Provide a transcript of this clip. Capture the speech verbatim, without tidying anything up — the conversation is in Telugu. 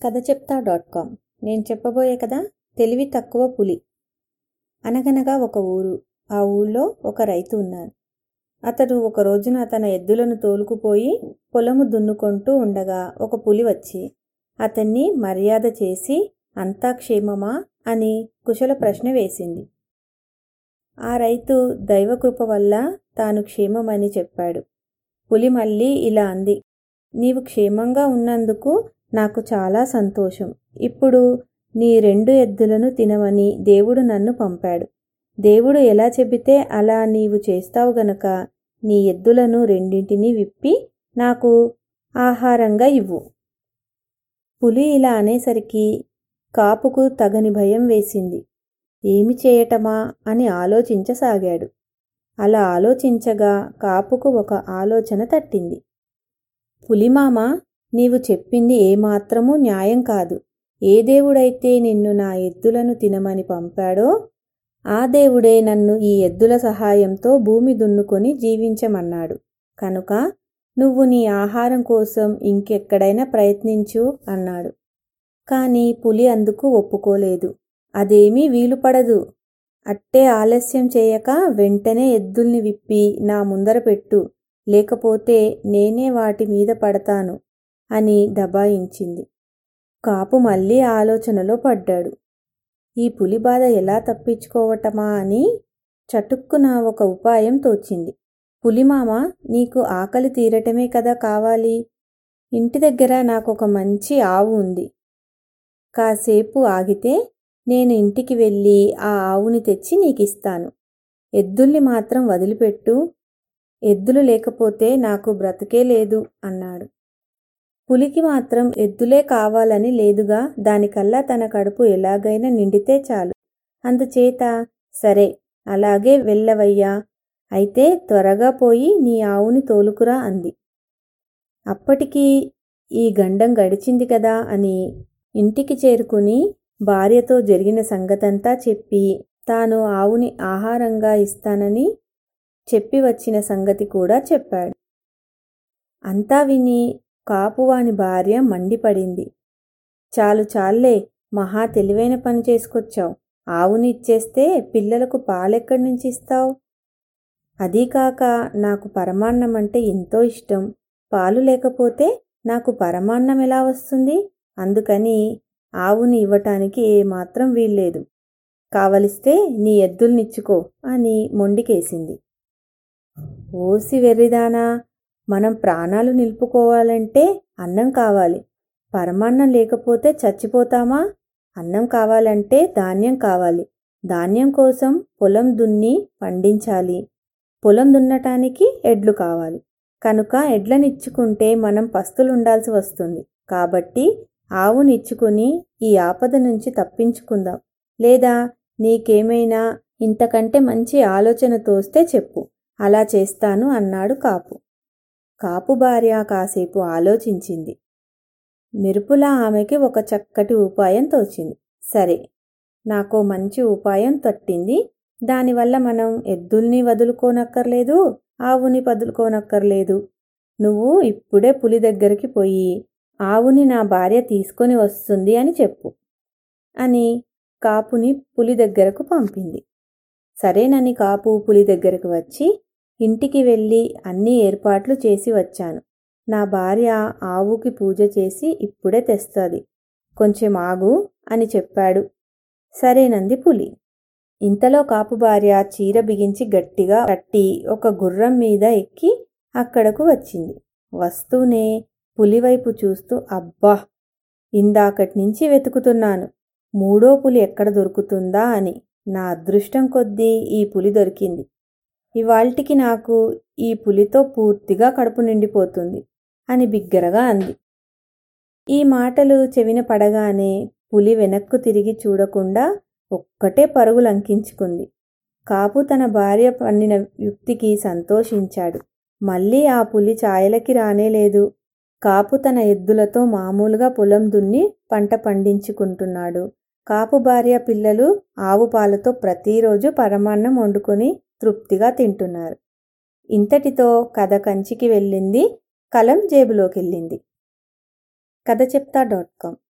కథ చెప్తా డాట్ కామ్. నేను చెప్పబోయే కథ తెలివి తక్కువ పులి. అనగనగా ఒక ఊరు. ఆ ఊళ్ళో ఒక రైతు ఉన్నాడు. అతడు ఒక రోజున తన ఎద్దులను తోలుకుపోయి పొలము దున్నుకుంటూ ఉండగా ఒక పులి వచ్చి అతన్ని మర్యాద చేసి అంతా క్షేమమా అని కుశల ప్రశ్న వేసింది. ఆ రైతు దైవకృప వల్ల తాను క్షేమమని చెప్పాడు. పులి మళ్ళీ ఇలా అంది, నీవు క్షేమంగా ఉన్నందుకు నాకు చాలా సంతోషం. ఇప్పుడు నీ రెండు ఎద్దులను తినమని దేవుడు నన్ను పంపాడు. దేవుడు ఎలా చెబితే అలా నీవు చేస్తావు గనక నీ ఎద్దులను రెండింటినీ విప్పి నాకు ఆహారంగా ఇవ్వు. పులి ఇలా అనేసరికి కాపుకు తగని భయం వేసింది. ఏమి చేయటమా అని ఆలోచించసాగాడు. అలా ఆలోచించగా కాపుకు ఒక ఆలోచన తట్టింది. పులిమామ, నీవు చెప్పింది ఏమాత్రమూ న్యాయం కాదు. ఏ దేవుడైతే నిన్ను నా ఎద్దులను తినమని పంపాడో ఆ దేవుడే నన్ను ఈ ఎద్దుల సహాయంతో భూమి దున్నుకొని జీవించమన్నాడు. కనుక నువ్వు నీ ఆహారం కోసం ఇంకెక్కడైనా ప్రయత్నించు అన్నాడు. కాని పులి అందుకు ఒప్పుకోలేదు. అదేమీ వీలుపడదు. అట్టే ఆలస్యం చేయక వెంటనే ఎద్దుల్ని విప్పి నా ముందర పెట్టు, లేకపోతే నేనే వాటి మీద పడతాను అని దబాయించింది. కాపు మళ్ళీ ఆలోచనలో పడ్డాడు. ఈ పులి బాధ ఎలా తప్పించుకోవటమా అని చటుక్కున ఒక ఉపాయం తోచింది. పులిమామ, నీకు ఆకలి తీరటమే కదా కావాలి. ఇంటి దగ్గర నాకొక మంచి ఆవు ఉంది. కాసేపు ఆగితే నేను ఇంటికి వెళ్ళి ఆ ఆవుని తెచ్చి నీకిస్తాను. ఎద్దుల్ని మాత్రం వదిలిపెట్టు. ఎద్దులు లేకపోతే నాకు బ్రతుకే లేదు అన్నాడు. పులికి మాత్రం ఎద్దులే కావాలని లేదుగా. దానికల్లా తన కడుపు ఎలాగైనా నిండితే చాలు. అందుచేత సరే, అలాగే వెళ్ళవయ్యా. అయితే త్వరగా పోయి నీ ఆవుని తోలుకురా అంది. అప్పటికి ఈ గండం గడిచింది కదా అని ఇంటికి చేరుకుని భార్యతో జరిగిన సంగతంతా చెప్పి తాను ఆవుని ఆహారంగా ఇస్తానని చెప్పి వచ్చిన సంగతి కూడా చెప్పాడు. అంతా విని కాపువాని భార్య మండిపడింది. చాలు చాలే, మహా తెలివైన పని చేసుకొచ్చావు. ఆవుని ఇచ్చేస్తే పిల్లలకు పాలెక్కడి నుంచి ఇస్తావు? అదీకాక నాకు పరమాన్నం అంటే ఎంతో ఇష్టం. పాలు లేకపోతే నాకు పరమాన్నం ఎలా వస్తుంది? అందుకని ఆవుని ఇవ్వటానికి ఏమాత్రం వీల్లేదు. కావలిస్తే నీ ఎద్దుల్నిచ్చుకో అని మొండికేసింది. ఓసి వెర్రిదానా, మనం ప్రాణాలు నిలుపుకోవాలంటే అన్నం కావాలి. పరమాన్నం లేకపోతే చచ్చిపోతామా? అన్నం కావాలంటే ధాన్యం కావాలి. ధాన్యం కోసం పొలం దున్ని పండించాలి. పొలం దున్నటానికి ఎడ్లు కావాలి. కనుక ఎడ్లనిచ్చుకుంటే మనం పస్తులుండాల్సి వస్తుంది. కాబట్టి ఆవునిచ్చుకుని ఈ ఆపద నుంచి తప్పించుకుందాం. లేదా నీకేమైనా ఇంతకంటే మంచి ఆలోచన తోస్తే చెప్పు, అలా చేస్తాను అన్నాడు కాపు. కాపు భార్య కాసేపు ఆలోచించింది. మెరుపులా ఆమెకి ఒక చక్కటి ఉపాయం తోచింది. సరే, నాకో మంచి ఉపాయం తట్టింది. దానివల్ల మనం ఎద్దుల్ని వదులుకోనక్కర్లేదు, ఆవుని వదులుకోనక్కర్లేదు. నువ్వు ఇప్పుడే పులి దగ్గరికి పోయి ఆవుని నా భార్య తీసుకొని వస్తుంది అని చెప్పు అని కాపుని పులి దగ్గరకు పంపింది. సరేనని కాపు పులి దగ్గరకు వచ్చి, ఇంటికి వెళ్ళి అన్ని ఏర్పాట్లు చేసి వచ్చాను. నా భార్య ఆవుకి పూజ చేసి ఇప్పుడే తెస్తుంది. కొంచెం ఆగు అని చెప్పాడు. సరేనంది పులి. ఇంతలో కాపు భార్య చీర బిగించి గట్టిగా కట్టి ఒక గుర్రం మీద ఎక్కి అక్కడకు వచ్చింది. వస్తూనే పులివైపు చూస్తూ, అబ్బా, ఇందాకటి నుంచి వెతుకుతున్నాను. మూడో పులి ఎక్కడ దొరుకుతుందా అని. నా అదృష్టం కొద్దీ ఈ పులి దొరికింది. ఇవాల్టికి నాకు ఈ పులితో పూర్తిగా కడుపు నిండిపోతుంది అని బిగ్గరగా అంది. ఈ మాటలు చెవిన పడగానే పులి వెనక్కు తిరిగి చూడకుండా ఒక్కటే పరుగు లంకించుకుంది. కాపు తన భార్య పన్నిన యుక్తికి సంతోషించాడు. మళ్ళీ ఆ పులి ఛాయలకి రానేలేదు. కాపు తన ఎద్దులతో మామూలుగా పొలం దున్ని పంట పండించుకుంటున్నాడు. కాపు భార్య పిల్లలు ఆవు పాలతో ప్రతిరోజు పరమాన్నం వండుకొని తృప్తిగా తింటున్నారు. ఇంతటితో కథ కంచికి వెళ్ళింది, కలం జేబులోకెళ్ళింది. కథ చెప్తా డాట్ కామ్